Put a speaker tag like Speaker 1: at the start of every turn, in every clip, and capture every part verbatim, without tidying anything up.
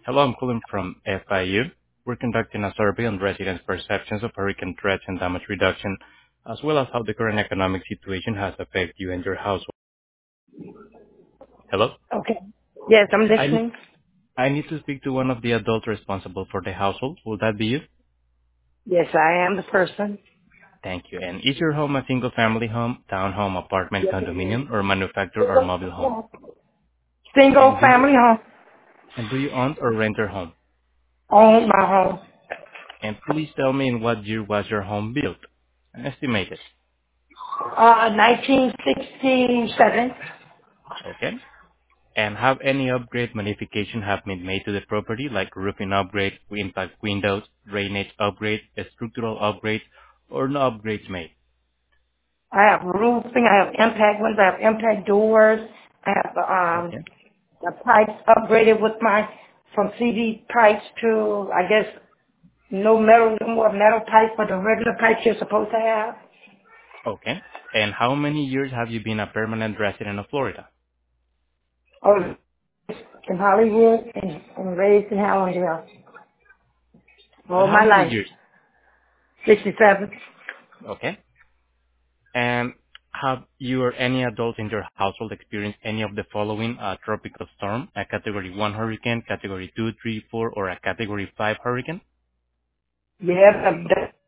Speaker 1: Hello, I'm calling from F I U. We're conducting a survey on residents' perceptions of hurricane threats and damage reduction, as well as how the current economic situation has affected you and your household. Hello?
Speaker 2: Okay. Yes, I'm
Speaker 1: I need,
Speaker 2: listening.
Speaker 1: I need to speak to one of the adults responsible for the household. Will that be you?
Speaker 2: Yes, I am the person.
Speaker 1: Thank you. And is your home a single-family home, townhome, apartment,
Speaker 2: Yes, it is.
Speaker 1: condominium, or manufactured or
Speaker 2: Single,
Speaker 1: mobile home?
Speaker 2: single
Speaker 1: And do you
Speaker 2: family home.
Speaker 1: and do you own or rent your home?
Speaker 2: Own my home.
Speaker 1: And please tell me in what year was your home built? Estimated.
Speaker 2: Uh, nineteen sixty-seven.
Speaker 1: Okay. And have any upgrade modification have been made to the property, like roofing upgrade, impact windows, drainage upgrade, structural upgrade, or no upgrades made?
Speaker 2: I have roofing. I have impact windows. I have impact doors. I have um
Speaker 1: Okay.
Speaker 2: the pipes upgraded with my from C D pipes to I guess no metal, no more metal pipes, but the regular pipes you're supposed to have.
Speaker 1: Okay. And how many years have you been a permanent resident of Florida?
Speaker 2: Oh, in Hollywood and, and raised in Hallandale
Speaker 1: Uh,
Speaker 2: all
Speaker 1: how
Speaker 2: my
Speaker 1: many
Speaker 2: life.
Speaker 1: years?
Speaker 2: sixty-seven.
Speaker 1: Okay. And have you or any adult in your household experienced any of the following: a tropical storm, a Category one hurricane, Category two, three, four, or a Category five hurricane?
Speaker 2: Yeah,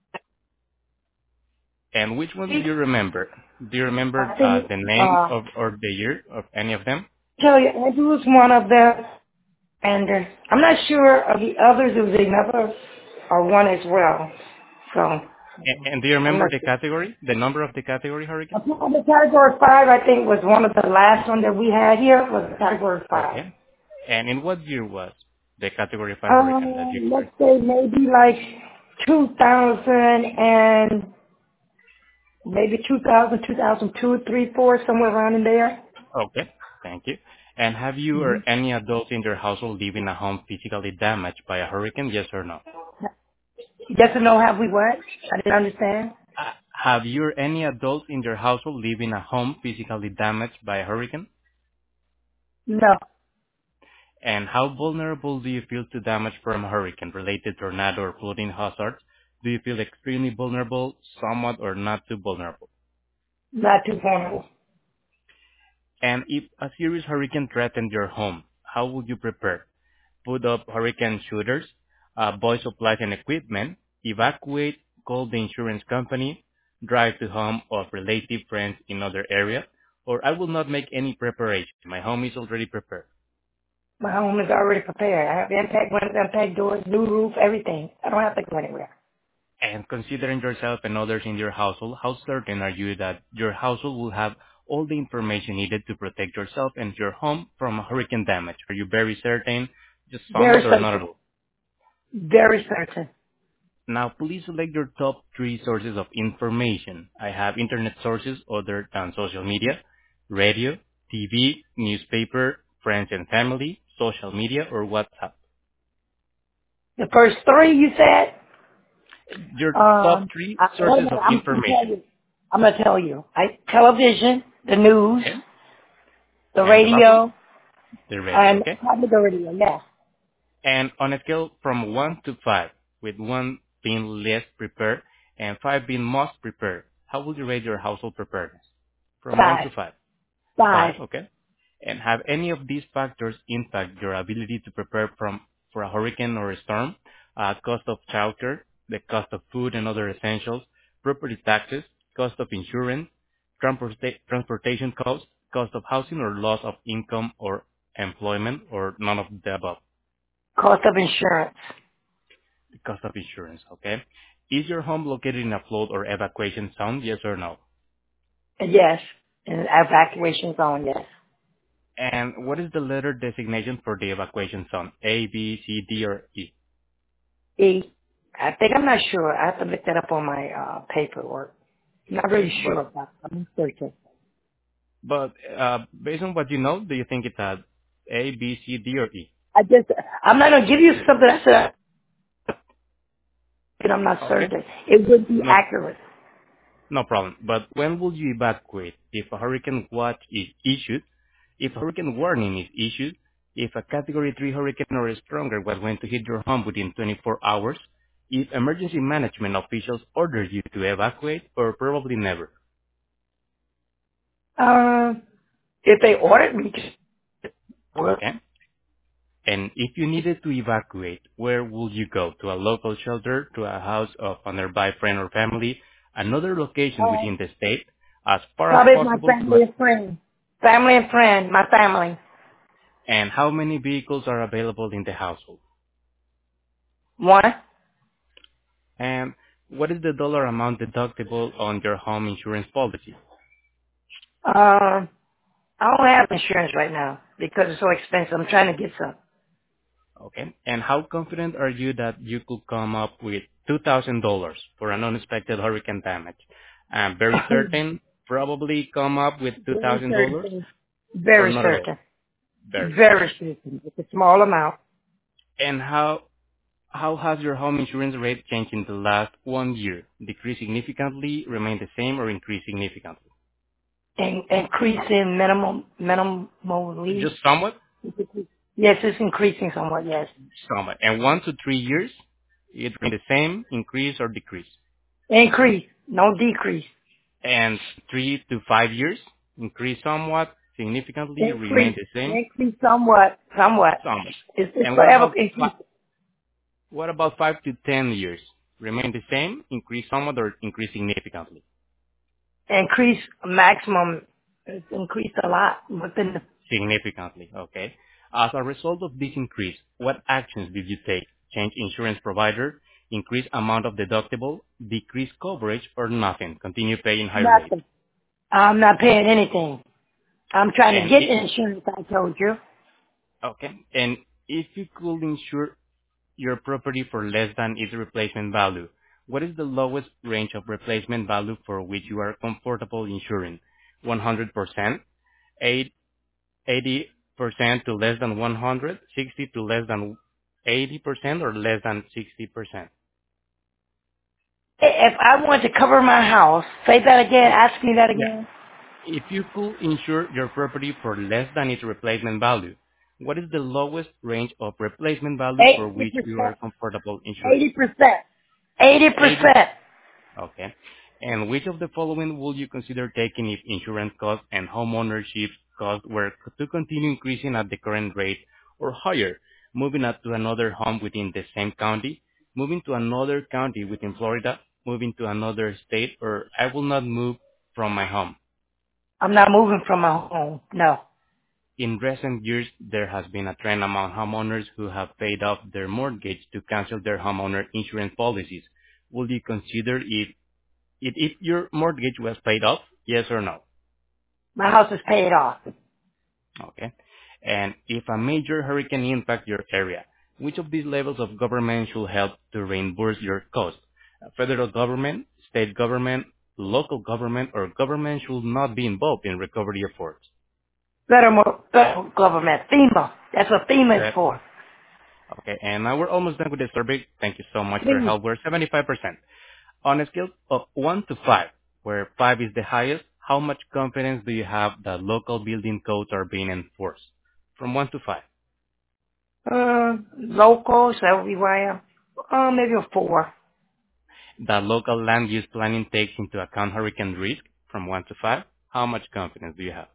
Speaker 1: And which one do you remember? Do you remember
Speaker 2: I
Speaker 1: uh,
Speaker 2: think,
Speaker 1: the name
Speaker 2: uh,
Speaker 1: of or the year of any of them?
Speaker 2: tell you, Andrew was one of them, and uh, I'm not sure of the others. It was another or one as well. So
Speaker 1: And, and do you
Speaker 2: I'm
Speaker 1: remember
Speaker 2: not
Speaker 1: the
Speaker 2: sure.
Speaker 1: category, the number of the category hurricane?
Speaker 2: I think the category five, I think, was one of the last one that we had here. Was category five.
Speaker 1: Okay. And in what year was the category five hurricane that you
Speaker 2: Um, let's
Speaker 1: experienced?
Speaker 2: say maybe like two thousand and maybe two thousand, two thousand two, three, four, somewhere around in there.
Speaker 1: Okay. Thank you. And have you or
Speaker 2: Mm-hmm.
Speaker 1: any adult in your household live in a home physically damaged by a hurricane? Yes or no?
Speaker 2: Yes or no? Have we what? I didn't understand.
Speaker 1: Uh, have you or any adult in your household live in a home physically damaged by a hurricane?
Speaker 2: No,
Speaker 1: And how vulnerable do you feel to damage from a hurricane-related tornado or flooding hazards? Do you feel extremely vulnerable, somewhat, or not too vulnerable?
Speaker 2: not too vulnerable.
Speaker 1: And if a serious hurricane threatened your home, how would you prepare? Put up hurricane shooters, uh, buy supplies and equipment, evacuate, call the insurance company, drive to home of relative friends in other area, or I will not make any preparation. My home is already prepared.
Speaker 2: My home is already prepared. I have impact windows, impact doors, new roof, everything. I don't have to go anywhere.
Speaker 1: And considering yourself and others in your household, how certain are you that your household will have all the information needed to protect yourself and your home from hurricane damage? Are you very certain, just
Speaker 2: Very
Speaker 1: somewhat, or not at
Speaker 2: certain.
Speaker 1: all?
Speaker 2: Very certain.
Speaker 1: Now, please select your top three sources of information. I have internet sources other than social media, radio, T V, newspaper, friends and family, social media, or WhatsApp.
Speaker 2: The first three you said,
Speaker 1: Your top
Speaker 2: um,
Speaker 1: three
Speaker 2: I, wait a
Speaker 1: sources
Speaker 2: minute,
Speaker 1: of
Speaker 2: I'm going to tell
Speaker 1: information.
Speaker 2: you. I'm going to tell you. I, television, the news,
Speaker 1: Okay?
Speaker 2: the
Speaker 1: And the last one,
Speaker 2: radio,
Speaker 1: the radio.
Speaker 2: and
Speaker 1: Okay?
Speaker 2: probably the radio, yeah.
Speaker 1: And on a scale from one to five, with one being less prepared and five being most prepared, how would you rate your household preparedness? From one
Speaker 2: Five.
Speaker 1: to five.
Speaker 2: Five.
Speaker 1: Five, okay. And have any of these factors impact your ability to prepare from for a hurricane or a storm? Uh, cost of childcare, the cost of food and other essentials, property taxes, cost of insurance, transporta- transportation costs, cost of housing or loss of income or employment, or none of the above.
Speaker 2: Cost of insurance.
Speaker 1: The cost of insurance, okay? Is your home located in a flood or evacuation zone? Yes or no?
Speaker 2: Yes. And evacuation zone, yes.
Speaker 1: And what is the letter designation for the evacuation zone? A, B, C, D, or E?
Speaker 2: E. I think I'm not sure. I have to look that up on my uh, paperwork. I'm not
Speaker 1: Okay,
Speaker 2: really sure
Speaker 1: but
Speaker 2: about it. I'm searching.
Speaker 1: but uh, based on what you know, do you think it's a A, B, C, D, or E?
Speaker 2: I just, I'm not going to give you something that's a, that I'm not
Speaker 1: Okay,
Speaker 2: certain. It would be
Speaker 1: no
Speaker 2: accurate.
Speaker 1: no problem. But when will you evacuate? If a hurricane watch is issued, if a hurricane warning is issued, If a Category three hurricane or stronger was going to hit your home within twenty-four hours, if emergency management officials ordered you to evacuate, or probably never.
Speaker 2: Uh, if they ordered me to, well,
Speaker 1: Okay? And if you needed to evacuate, where would you go? To a local shelter, to a house of a nearby friend or family, another location
Speaker 2: uh,
Speaker 1: within the state, as far as
Speaker 2: probably my
Speaker 1: possible to
Speaker 2: family
Speaker 1: a,
Speaker 2: and friend. Family and friend, my family.
Speaker 1: and how many vehicles are available in the household?
Speaker 2: One.
Speaker 1: And what is the dollar amount deductible on your home insurance policy?
Speaker 2: Um, I don't have insurance right now because it's so expensive. I'm trying to get some.
Speaker 1: Okay. And how confident are you that you could come up with two thousand dollars for an unexpected hurricane damage? I'm very certain, probably come up with
Speaker 2: Very
Speaker 1: two thousand dollars
Speaker 2: certain.
Speaker 1: or
Speaker 2: Very
Speaker 1: not at all?
Speaker 2: certain.
Speaker 1: Very
Speaker 2: Very
Speaker 1: certain.
Speaker 2: certain. It's a small amount.
Speaker 1: And how how has your home insurance rate changed in the last one year? Decreased significantly, remain the same, or increased significantly?
Speaker 2: In, increasing minimum, minimally.
Speaker 1: Just somewhat?
Speaker 2: Yes, it's increasing somewhat, yes.
Speaker 1: Somewhat. And one to three years, it remain the same, increase, or decrease?
Speaker 2: Increase, no decrease.
Speaker 1: And three to five years, increase somewhat, significantly, remain
Speaker 2: Increase,
Speaker 1: the same,
Speaker 2: increase somewhat, somewhat.
Speaker 1: somewhat.
Speaker 2: It's, it's
Speaker 1: And what
Speaker 2: forever
Speaker 1: about
Speaker 2: increase.
Speaker 1: fi- what about five to ten years? Remain the same, increase somewhat, or increase significantly?
Speaker 2: Increase maximum, it's increased a lot within the,
Speaker 1: Significantly, okay. As a result of this increase, what actions did you take? Change insurance provider, increase amount of deductible, decrease coverage, or nothing? Continue paying high rate.
Speaker 2: nothing. I'm not paying anything. I'm trying to
Speaker 1: And
Speaker 2: get
Speaker 1: it,
Speaker 2: insurance, I told you.
Speaker 1: okay. And if you could insure your property for less than its replacement value, what is the lowest range of replacement value for which you are comfortable insuring? one hundred percent, eighty percent to less than one hundred, sixty to less than eighty percent, or less than sixty percent?
Speaker 2: If I want to cover my house, say that again, ask me that
Speaker 1: Yeah.
Speaker 2: again.
Speaker 1: If you could insure your property for less than its replacement value, what is the lowest range of replacement value for
Speaker 2: eighty
Speaker 1: which you
Speaker 2: percent,
Speaker 1: are comfortable insuring?
Speaker 2: eighty percent, eighty
Speaker 1: eighty.
Speaker 2: percent.
Speaker 1: Okay. And which of the following would you consider taking if insurance costs and homeownership costs were to continue increasing at the current rate or higher? Moving up to another home within the same county, moving to another county within Florida, moving to another state, or I will not move from my home.
Speaker 2: I'm not moving from my home, no.
Speaker 1: In recent years, there has been a trend among homeowners who have paid off their mortgage to cancel their homeowner insurance policies. Would you consider if If if your mortgage was paid off, yes or no?
Speaker 2: My house is paid off.
Speaker 1: Okay. And if a major hurricane impacts your area, which of these levels of government should help to reimburse your costs? Uh, Federal government, state government, local government, or government should not be involved in recovery efforts?
Speaker 2: Federal, federal government, FEMA. That's what FEMA is
Speaker 1: Uh,
Speaker 2: for.
Speaker 1: Okay, and now we're almost done with the survey. Thank you so much for your
Speaker 2: Please.
Speaker 1: help. We're seventy-five percent. On a scale of one to five, where five is the highest, how much confidence do you have that local building codes are being enforced? From one to five.
Speaker 2: Uh, locals, everywhere. Uh, maybe a four.
Speaker 1: That local land use planning takes into account hurricane risk. From one to five, how much confidence do you have?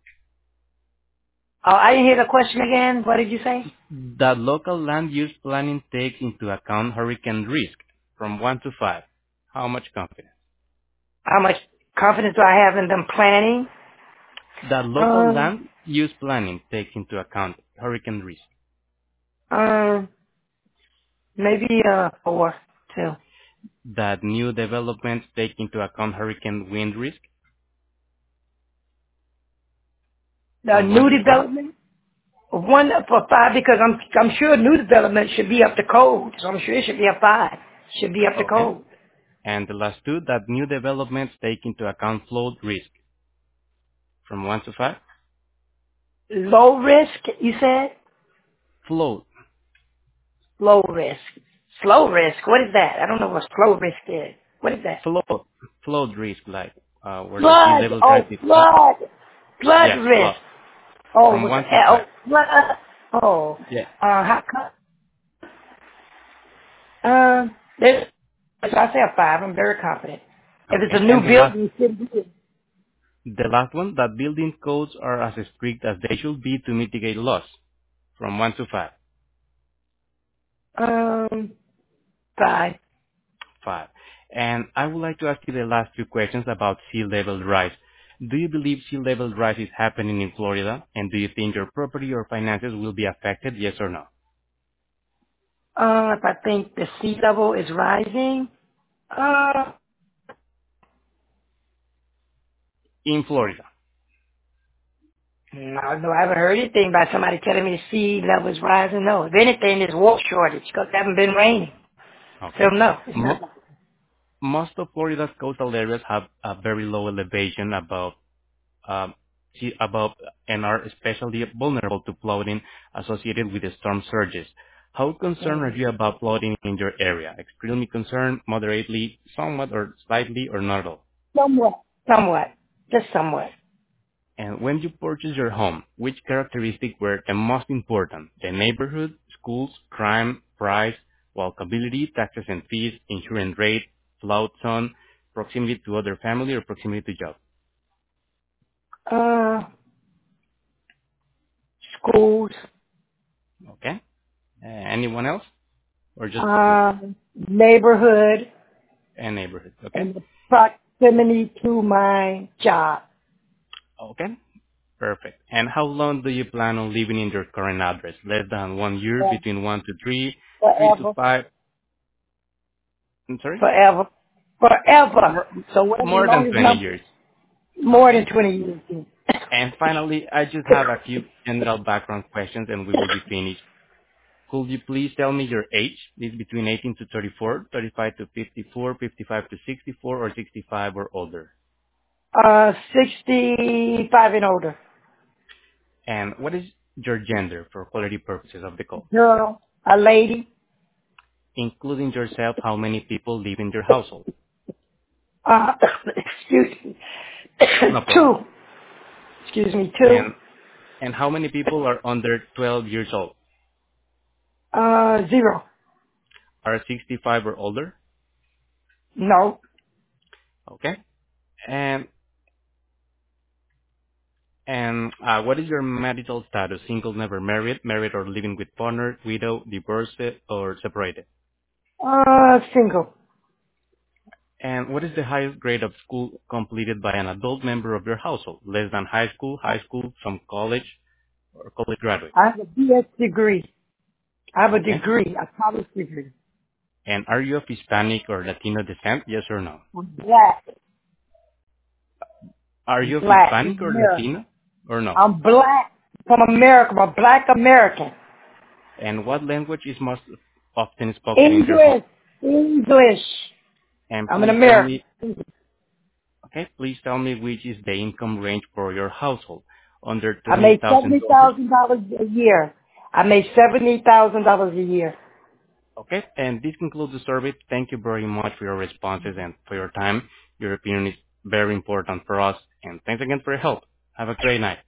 Speaker 2: Oh, I didn't hear the question again. What did you say?
Speaker 1: That local land use planning takes into account hurricane risk. From one to five, how much confidence?
Speaker 2: How much confidence do I have in them planning?
Speaker 1: That local
Speaker 2: Um,
Speaker 1: land use planning takes into account hurricane risk.
Speaker 2: um, maybe uh four, two.
Speaker 1: That new developments take into account hurricane wind risk.
Speaker 2: The
Speaker 1: From one
Speaker 2: new
Speaker 1: to five.
Speaker 2: development, one for five because I'm I'm sure new development should be up to code. So I'm sure it should be a five. Should be up to
Speaker 1: Okay.
Speaker 2: code.
Speaker 1: And the last two, that new developments take into account flood risk. From one to five.
Speaker 2: Low risk, you said?
Speaker 1: Flood.
Speaker 2: Low risk. Slow risk. What is that? I don't know what slow risk is. What is that?
Speaker 1: Flood. Flood risk, like uh, where the sea
Speaker 2: Flood.
Speaker 1: level
Speaker 2: Oh,
Speaker 1: rises up.
Speaker 2: flood. Flood
Speaker 1: Yes,
Speaker 2: risk.
Speaker 1: flood.
Speaker 2: Oh,
Speaker 1: From
Speaker 2: with the
Speaker 1: one to
Speaker 2: L.
Speaker 1: five.
Speaker 2: Oh, flood. Oh,
Speaker 1: Yeah.
Speaker 2: uh, how come? Uh, this, so I say a five. I'm very confident. If it's a
Speaker 1: Okay.
Speaker 2: new
Speaker 1: And the last,
Speaker 2: building, it should be good.
Speaker 1: the last one, that building codes are as strict as they should be to mitigate loss, from one to five.
Speaker 2: Um, five.
Speaker 1: Five. And I would like to ask you the last few questions about sea level rise. Do you believe sea level rise is happening in Florida? And do you think your property or finances will be affected, yes or no?
Speaker 2: Uh, if I think the sea level is rising, uh,
Speaker 1: In Florida.
Speaker 2: no, no, I haven't heard anything about somebody telling me the sea level is rising. No, if anything, there's water shortage because it hasn't been raining. So
Speaker 1: Okay.
Speaker 2: no, it's not.
Speaker 1: Mo- most of Florida's coastal areas have a very low elevation above um, sea above and are especially vulnerable to flooding associated with the storm surges. How concerned are
Speaker 2: Mhm.
Speaker 1: you about flooding in your area? Extremely concerned, moderately, somewhat, or slightly, or not at all?
Speaker 2: Somewhat. Somewhat. Just somewhat.
Speaker 1: And when you purchased your home, which characteristics were the most important? The neighborhood, schools, crime, price, walkability, taxes and fees, insurance rate, flood zone, proximity to other family, or proximity to job?
Speaker 2: Uh, schools,
Speaker 1: Okay. Uh, anyone else? Or just schools
Speaker 2: uh, neighborhood,
Speaker 1: and neighborhood? Okay.
Speaker 2: and the proximity to my job.
Speaker 1: Okay. Perfect. And how long do you plan on living in your current address? Less than one year,
Speaker 2: Yeah.
Speaker 1: between one to three, three to
Speaker 2: Forever.
Speaker 1: five? I'm sorry?
Speaker 2: Forever. Forever.
Speaker 1: More,
Speaker 2: So whatever the
Speaker 1: more than
Speaker 2: longest
Speaker 1: twenty
Speaker 2: number,
Speaker 1: years.
Speaker 2: more than
Speaker 1: Okay.
Speaker 2: twenty years.
Speaker 1: And finally, I just have a few general background questions and we will be finished. Could you please tell me your age? Is between eighteen to thirty-four, thirty-five to fifty-four, fifty-five to sixty-four, or sixty-five or older?
Speaker 2: uh, sixty-five and older.
Speaker 1: And what is your gender for quality purposes of the call?
Speaker 2: Girl, a lady,
Speaker 1: Including yourself, how many people live in your household?
Speaker 2: uh, excuse me,
Speaker 1: No problem.
Speaker 2: two, excuse me, two,
Speaker 1: And and how many people are under twelve years old?
Speaker 2: uh, zero.
Speaker 1: Are sixty-five or older?
Speaker 2: No,
Speaker 1: Okay. And and uh, what is your marital status? Single, never married, married or living with partner, widow, divorced, or separated?
Speaker 2: uh, single.
Speaker 1: And what is the highest grade of school completed by an adult member of your household? Less than high school, high school, some college, or college graduate?
Speaker 2: I have a B S degree. I have a
Speaker 1: Okay.
Speaker 2: degree, a college degree.
Speaker 1: And are you of Hispanic or Latino descent? Yes or no?
Speaker 2: I'm black.
Speaker 1: Are
Speaker 2: I'm
Speaker 1: you of
Speaker 2: black.
Speaker 1: Hispanic
Speaker 2: I'm
Speaker 1: or
Speaker 2: American.
Speaker 1: Latino or no?
Speaker 2: I'm black from America. I'm a black American.
Speaker 1: And what language is most often spoken in your home?
Speaker 2: English. English.
Speaker 1: And
Speaker 2: I'm an
Speaker 1: please tell
Speaker 2: American.
Speaker 1: me, okay, please tell me which is the income range for your household. Under
Speaker 2: I made
Speaker 1: twenty thousand
Speaker 2: seventy
Speaker 1: dollars
Speaker 2: thousand dollars a year. I made seventy thousand dollars a year.
Speaker 1: Okay, and this concludes the survey. Thank you very much for your responses and for your time. Your opinion is very important for us, and thanks again for your help. Have a great night.